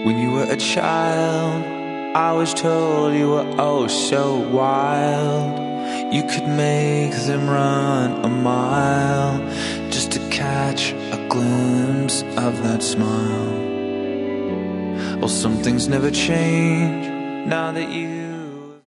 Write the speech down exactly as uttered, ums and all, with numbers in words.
When you were a child, I was told you were oh so wild. You could make them run a mile just to catch a glimpse of that smile. Well, some things never change now that you